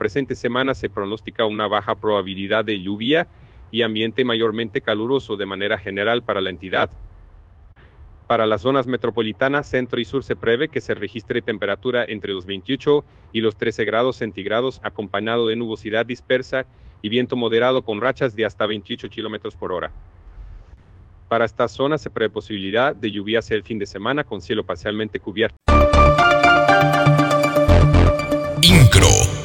presente semana se pronostica una baja probabilidad de lluvia y ambiente mayormente caluroso de manera general para la entidad. Para las zonas metropolitanas, centro y sur se prevé que se registre temperatura entre los 28 y los 13 grados centígrados, acompañado de nubosidad dispersa y viento moderado con rachas de hasta 28 kilómetros por hora. Para estas zonas se prevé posibilidad de lluvia hacia el fin de semana con cielo parcialmente cubierto. INCRO